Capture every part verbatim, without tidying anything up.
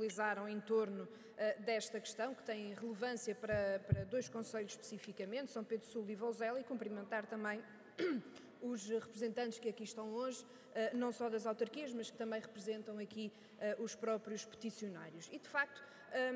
mobilizaram em torno uh, desta questão, que tem relevância para, para dois concelhos especificamente, São Pedro do Sul e Vouzela, e cumprimentar também os representantes que aqui estão hoje, não só das autarquias, mas que também representam aqui os próprios peticionários. E, de facto,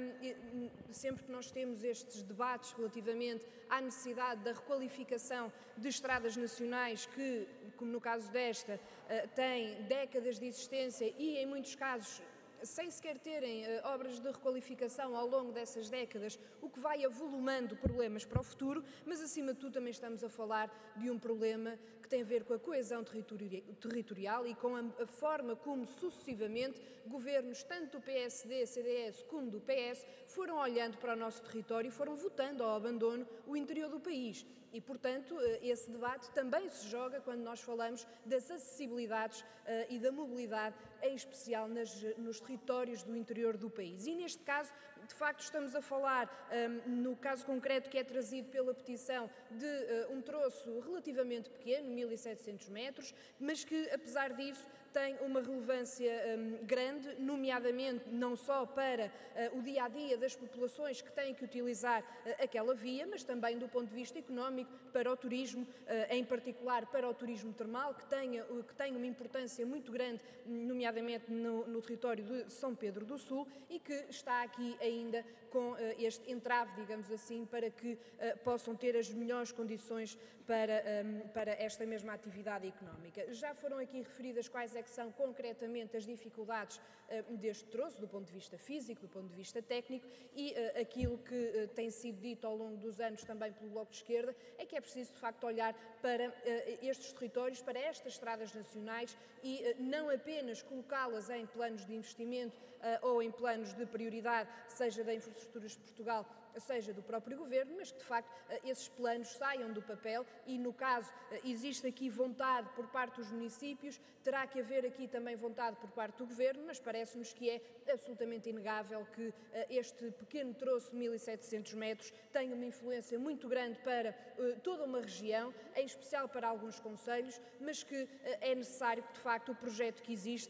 sempre que nós temos estes debates relativamente à necessidade da requalificação de estradas nacionais que, como no caso desta, têm décadas de existência e, em muitos casos, sem sequer terem uh, obras de requalificação ao longo dessas décadas, o que vai avolumando problemas para o futuro, mas acima de tudo também estamos a falar de um problema que tem a ver com a coesão territori- territorial e com a, a forma como sucessivamente governos, tanto do P S D, C D S como do P S, foram olhando para o nosso território e foram votando ao abandono o interior do país. E, portanto, esse debate também se joga quando nós falamos das acessibilidades uh, e da mobilidade, em especial nas, nos territórios do interior do país. E, neste caso, de facto, estamos a falar, um, no caso concreto que é trazido pela petição, de uh, um troço relativamente pequeno, mil e setecentos metros, mas que, apesar disso, tem uma relevância um, grande, nomeadamente não só para uh, o dia-a-dia das populações que têm que utilizar uh, aquela via, mas também do ponto de vista económico, para o turismo, em particular para o turismo termal, que tem, que tem uma importância muito grande, nomeadamente no, no território de São Pedro do Sul, e que está aqui ainda com este entrave, digamos assim, para que possam ter as melhores condições para, para esta mesma atividade económica. Já foram aqui referidas quais é que são concretamente as dificuldades deste troço, do ponto de vista físico, do ponto de vista técnico, e aquilo que tem sido dito ao longo dos anos também pelo Bloco de Esquerda, é que é preciso, de facto, olhar para uh, estes territórios, para estas estradas nacionais e uh, não apenas colocá-las em planos de investimento uh, ou em planos de prioridade, seja da Infraestruturas de Portugal, seja do próprio Governo, mas que, de facto, uh, esses planos saiam do papel e, no caso, uh, existe aqui vontade por parte dos municípios, terá que haver aqui também vontade por parte do Governo, mas parece-nos que é absolutamente inegável que uh, este pequeno troço de mil e setecentos metros tenha uma influência muito grande para toda uma região, em especial para alguns concelhos, mas que é necessário que, de facto, o projeto que existe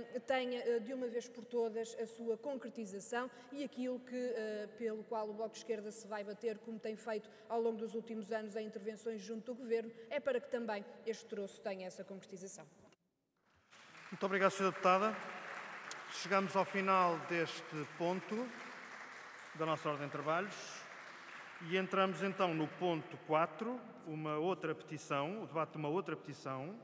tenha, de uma vez por todas, a sua concretização e aquilo que, pelo qual o Bloco de Esquerda se vai bater, como tem feito ao longo dos últimos anos em intervenções junto do Governo, é para que também este troço tenha essa concretização. Muito obrigado, senhora Deputada. Chegamos ao final deste ponto da nossa ordem de trabalhos. E entramos então no ponto quatro, uma outra petição, o debate de uma outra petição,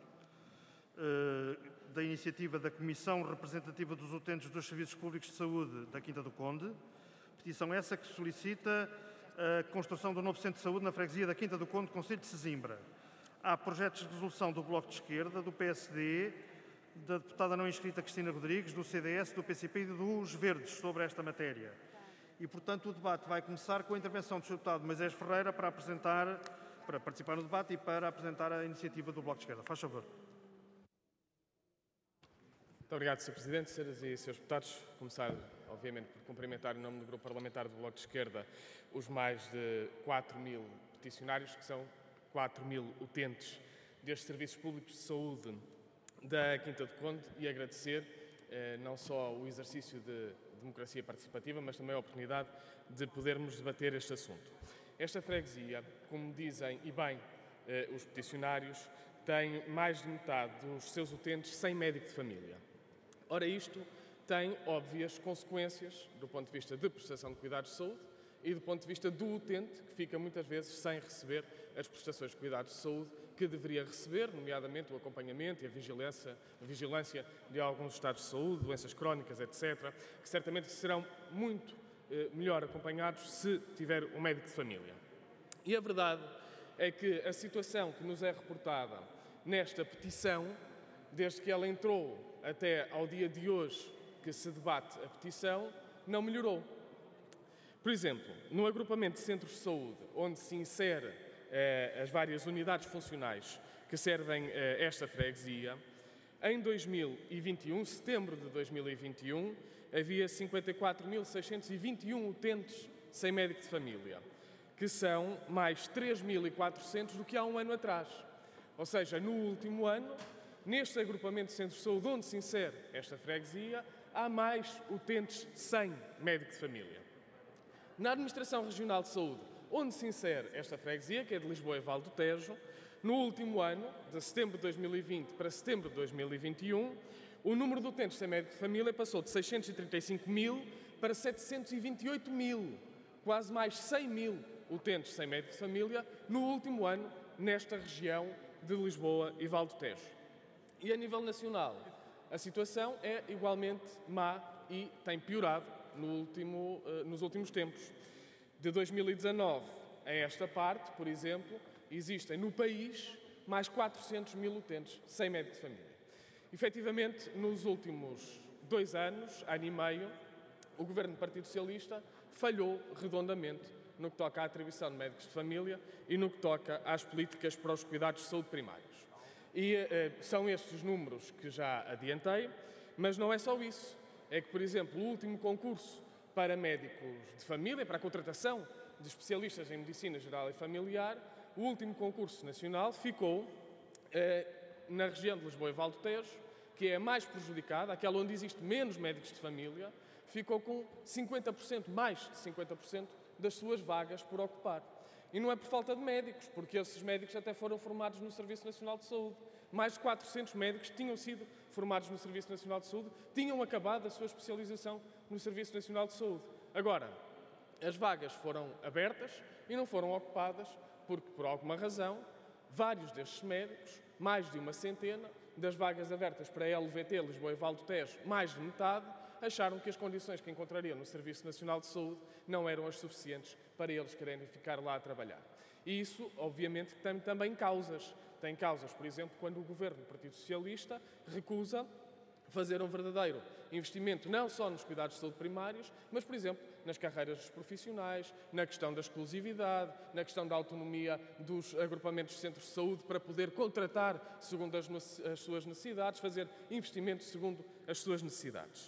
eh, da iniciativa da Comissão Representativa dos Utentes dos Serviços Públicos de Saúde da Quinta do Conde. Petição essa que solicita a construção do novo centro de saúde na freguesia da Quinta do Conde, concelho de Sesimbra. Há projetos de resolução do Bloco de Esquerda, do P S D, da deputada não inscrita Cristina Rodrigues, do C D S, do P C P e dos Verdes sobre esta matéria. E, portanto, o debate vai começar com a intervenção do senhor Deputado Moisés Ferreira para apresentar, para participar no debate e para apresentar a iniciativa do Bloco de Esquerda. Faz favor. Muito obrigado, senhor Presidente, senhoras e senhores deputados. Começar, obviamente, por cumprimentar em nome do Grupo Parlamentar do Bloco de Esquerda os mais de quatro mil peticionários, que são quatro mil utentes destes serviços públicos de saúde da Quinta do Conde, e agradecer eh, não só o exercício de democracia participativa, mas também a oportunidade de podermos debater este assunto. Esta freguesia, como dizem e bem eh, os peticionários, tem mais de metade dos seus utentes sem médico de família. Ora, isto tem óbvias consequências do ponto de vista de prestação de cuidados de saúde e do ponto de vista do utente, que fica muitas vezes sem receber as prestações de cuidados de saúde que deveria receber, nomeadamente o acompanhamento e a vigilância, a vigilância de alguns estados de saúde, doenças crónicas, etcétera, que certamente serão muito eh, melhor acompanhados se tiver um médico de família. E a verdade é que a situação que nos é reportada nesta petição, desde que ela entrou até ao dia de hoje que se debate a petição, não melhorou. Por exemplo, no agrupamento de centros de saúde, onde se insere eh, as várias unidades funcionais que servem eh, esta freguesia, em dois mil e vinte e um, setembro de dois mil e vinte e um, havia cinquenta e quatro mil seiscentos e vinte e um utentes sem médico de família, que são mais três mil e quatrocentos do que há um ano atrás. Ou seja, no último ano, neste agrupamento de centros de saúde onde se insere esta freguesia, há mais utentes sem médico de família. Na Administração Regional de Saúde, onde se insere esta freguesia, que é de Lisboa e Val do Tejo, no último ano, de setembro de dois mil e vinte para setembro de dois mil e vinte e um, o número de utentes sem médico de família passou de seiscentos e trinta e cinco mil para setecentos e vinte e oito mil, quase mais cem mil utentes sem médico de família no último ano nesta região de Lisboa e Val do Tejo. E a nível nacional, a situação é igualmente má e tem piorado no último, nos últimos tempos. De dois mil e dezanove a esta parte, por exemplo, existem no país mais quatrocentos mil utentes sem médico de família. Efetivamente, nos últimos dois anos, ano e meio, o Governo do Partido Socialista falhou redondamente no que toca à atribuição de médicos de família e no que toca às políticas para os cuidados de saúde primários. E eh, são estes os números que já adiantei, mas não é só isso. É que, por exemplo, o último concurso para médicos de família, para a contratação de especialistas em medicina geral e familiar, o último concurso nacional ficou eh, na região de Lisboa e Val do Tejo, que é a mais prejudicada, aquela onde existe menos médicos de família, ficou com cinquenta por cento, mais de cinquenta por cento das suas vagas por ocupar. E não é por falta de médicos, porque esses médicos até foram formados no Serviço Nacional de Saúde. Mais de quatrocentos médicos tinham sido formados no Serviço Nacional de Saúde, tinham acabado a sua especialização no Serviço Nacional de Saúde. Agora, as vagas foram abertas e não foram ocupadas porque, por alguma razão, vários destes médicos, mais de uma centena, das vagas abertas para a L V T, Lisboa e Val do Tejo, mais de metade, acharam que as condições que encontrariam no Serviço Nacional de Saúde não eram as suficientes para eles quererem ficar lá a trabalhar. E isso, obviamente, tem também causas. Tem causas, por exemplo, quando o Governo do Partido Socialista recusa fazer um verdadeiro investimento não só nos cuidados de saúde primários, mas, por exemplo, nas carreiras dos profissionais, na questão da exclusividade, na questão da autonomia dos agrupamentos de centros de saúde para poder contratar segundo as, as suas necessidades, fazer investimentos segundo as suas necessidades.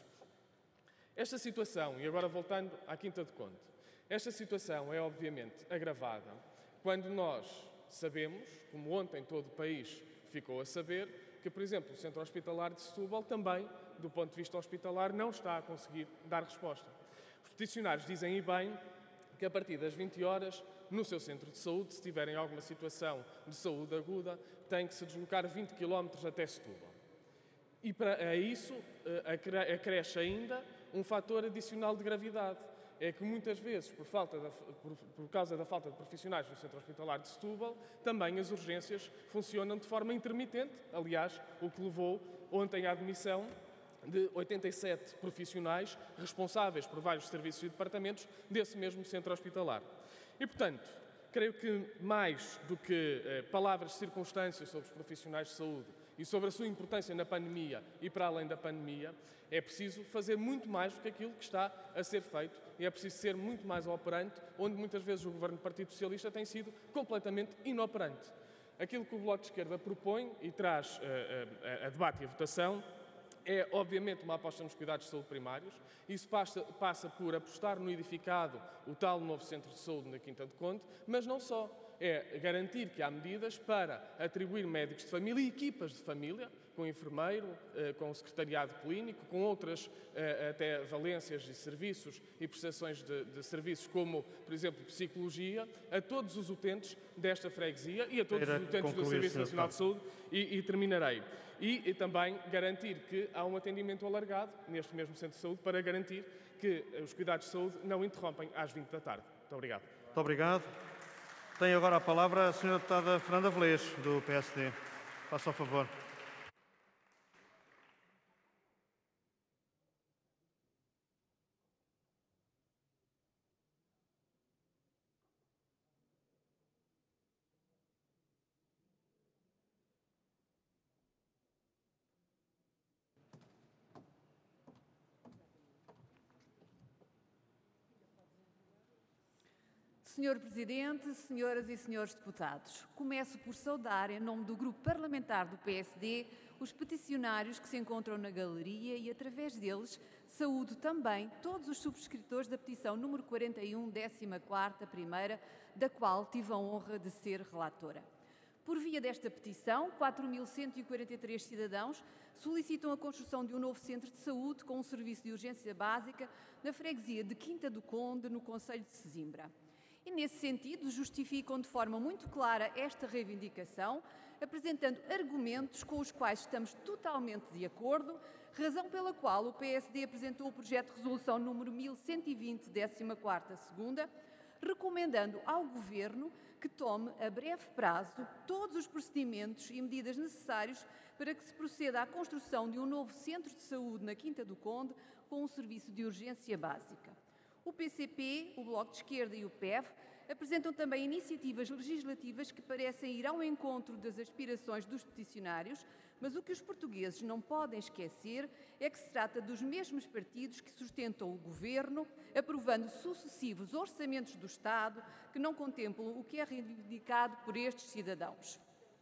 Esta situação, e agora voltando à Quinta de Conde, esta situação é obviamente agravada quando nós sabemos, como ontem todo o país ficou a saber, que, por exemplo, o Centro Hospitalar de Setúbal também, do ponto de vista hospitalar, não está a conseguir dar resposta. Os peticionários dizem, e bem, que a partir das vinte horas, no seu centro de saúde, se tiverem alguma situação de saúde aguda, têm que se deslocar vinte quilómetros até Setúbal. E para isso acresce ainda um fator adicional de gravidade. É que muitas vezes, por, falta da, por, por causa da falta de profissionais no Centro Hospitalar de Setúbal, também as urgências funcionam de forma intermitente. Aliás, o que levou ontem à admissão de oitenta e sete profissionais responsáveis por vários serviços e departamentos desse mesmo Centro Hospitalar. E, portanto, creio que mais do que eh, palavras de circunstâncias sobre os profissionais de saúde e sobre a sua importância na pandemia e para além da pandemia, é preciso fazer muito mais do que aquilo que está a ser feito e é preciso ser muito mais operante, onde muitas vezes o Governo do Partido Socialista tem sido completamente inoperante. Aquilo que o Bloco de Esquerda propõe e traz uh, uh, a debate e a votação é, obviamente, uma aposta nos cuidados de saúde primários. Isso passa, passa por apostar no edificado, o tal novo Centro de Saúde na Quinta de Conde, mas não só. É garantir que há medidas para atribuir médicos de família e equipas de família, com enfermeiro, com secretariado clínico, com outras até valências de serviços e prestações de, de serviços, como, por exemplo, psicologia, a todos os utentes desta freguesia e a todos os utentes do Serviço Nacional de Saúde, e, e terminarei. E, e também garantir que há um atendimento alargado neste mesmo Centro de Saúde para garantir que os cuidados de saúde não interrompem às vinte da tarde. Muito obrigado. Muito obrigado. Tem agora a palavra a senhora deputada Fernanda Velez, do P S D. Faça o favor. senhor Presidente, senhoras e senhores deputados, começo por saudar, em nome do Grupo Parlamentar do P S D, os peticionários que se encontram na galeria e, através deles, saúdo também todos os subscritores da petição número quarenta e um, décima quarta primeira, da qual tive a honra de ser relatora. Por via desta petição, quatro mil cento e quarenta e três cidadãos solicitam a construção de um novo centro de saúde com um serviço de urgência básica na freguesia de Quinta do Conde, no concelho de Sesimbra. E, nesse sentido, justificam de forma muito clara esta reivindicação, apresentando argumentos com os quais estamos totalmente de acordo, razão pela qual o P S D apresentou o projeto de resolução número mil cento e vinte, décima quarta segunda, recomendando ao Governo que tome a breve prazo todos os procedimentos e medidas necessários para que se proceda à construção de um novo centro de saúde na Quinta do Conde com um serviço de urgência básica. O P C P, o Bloco de Esquerda e o P E V apresentam também iniciativas legislativas que parecem ir ao encontro das aspirações dos peticionários, mas o que os portugueses não podem esquecer é que se trata dos mesmos partidos que sustentam o Governo, aprovando sucessivos orçamentos do Estado que não contemplam o que é reivindicado por estes cidadãos.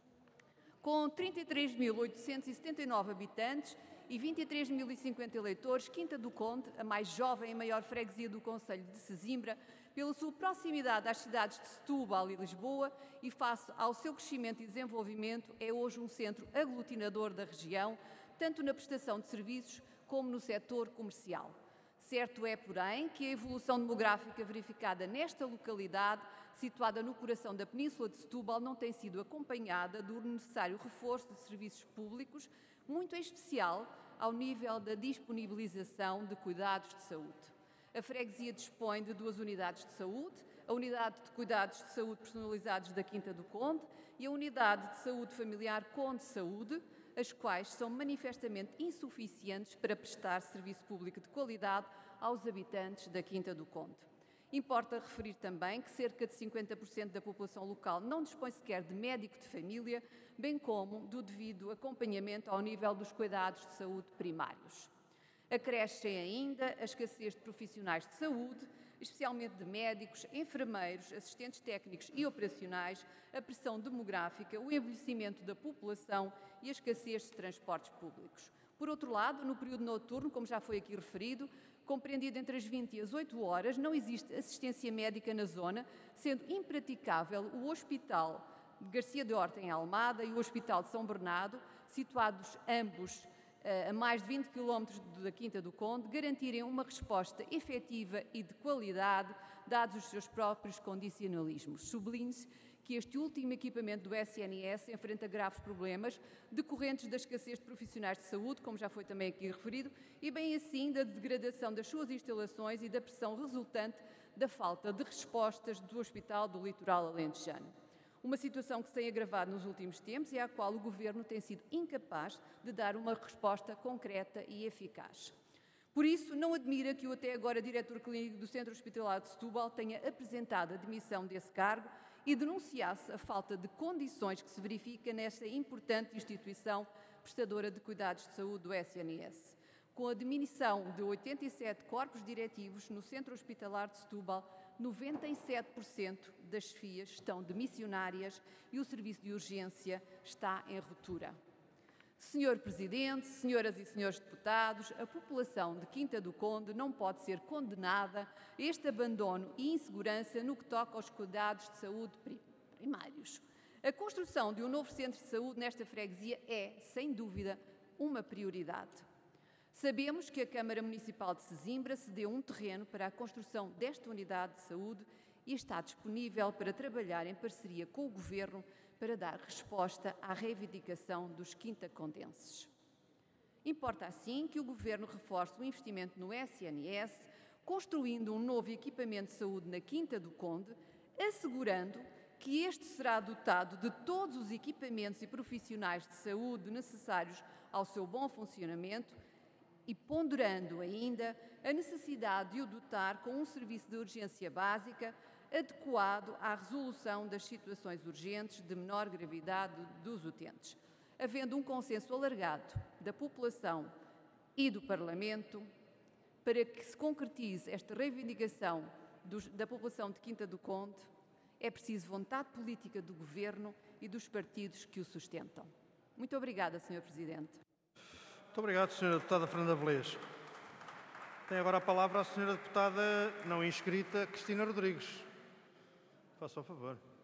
Com trinta e três mil oitocentos e setenta e nove habitantes e vinte e três mil e cinquenta eleitores, Quinta do Conde, a mais jovem e maior freguesia do concelho de Sesimbra, pela sua proximidade às cidades de Setúbal e Lisboa e face ao seu crescimento e desenvolvimento, é hoje um centro aglutinador da região, tanto na prestação de serviços como no setor comercial. Certo é, porém, que a evolução demográfica verificada nesta localidade, situada no coração da Península de Setúbal, não tem sido acompanhada do necessário reforço de serviços públicos, muito em especial ao nível da disponibilização de cuidados de saúde. A freguesia dispõe de duas unidades de saúde, a Unidade de Cuidados de Saúde Personalizados da Quinta do Conde e a Unidade de Saúde Familiar Conde Saúde, as quais são manifestamente insuficientes para prestar serviço público de qualidade aos habitantes da Quinta do Conde. Importa referir também que cerca de cinquenta por cento da população local não dispõe sequer de médico de família, bem como do devido acompanhamento ao nível dos cuidados de saúde primários. Acrescem ainda a escassez de profissionais de saúde, especialmente de médicos, enfermeiros, assistentes técnicos e operacionais, a pressão demográfica, o envelhecimento da população e a escassez de transportes públicos. Por outro lado, no período noturno, como já foi aqui referido, compreendido entre as vinte e as oito horas, não existe assistência médica na zona, sendo impraticável o Hospital de Garcia de Horta, em Almada, e o Hospital de São Bernardo, situados ambos a mais de vinte quilómetros da Quinta do Conde, garantirem uma resposta efetiva e de qualidade, dados os seus próprios condicionalismos. Sublinhe-se que este último equipamento do S N S enfrenta graves problemas decorrentes da escassez de profissionais de saúde, como já foi também aqui referido, e bem assim da degradação das suas instalações e da pressão resultante da falta de respostas do Hospital do Litoral Alentejano. Uma situação que se tem agravado nos últimos tempos e à qual o Governo tem sido incapaz de dar uma resposta concreta e eficaz. Por isso, não admira que o até agora diretor clínico do Centro Hospitalar de Setúbal tenha apresentado a demissão desse cargo e denunciasse a falta de condições que se verifica nesta importante instituição prestadora de cuidados de saúde do S N S. Com a diminuição de oitenta e sete corpos diretivos no Centro Hospitalar de Setúbal, noventa e sete por cento das chefias estão demissionárias e o serviço de urgência está em ruptura. Senhor Presidente, senhoras e senhores deputados, a população de Quinta do Conde não pode ser condenada a este abandono e insegurança no que toca aos cuidados de saúde primários. A construção de um novo centro de saúde nesta freguesia é, sem dúvida, uma prioridade. Sabemos que a Câmara Municipal de Sesimbra cedeu um terreno para a construção desta unidade de saúde e está disponível para trabalhar em parceria com o Governo para dar resposta à reivindicação dos quintacondenses. Importa, assim, que o Governo reforce o investimento no S N S, construindo um novo equipamento de saúde na Quinta do Conde, assegurando que este será dotado de todos os equipamentos e profissionais de saúde necessários ao seu bom funcionamento e ponderando ainda a necessidade de o dotar com um serviço de urgência básica adequado à resolução das situações urgentes de menor gravidade dos utentes, havendo um consenso alargado da população e do Parlamento para que se concretize esta reivindicação dos, da população de Quinta do Conde. É preciso vontade política do Governo e dos partidos que o sustentam. Muito obrigada, senhor Presidente. Muito obrigado, senhora Deputada Fernanda Velez. Tem agora a palavra a senhora Deputada não inscrita, Cristina Rodrigues. Faça o favor.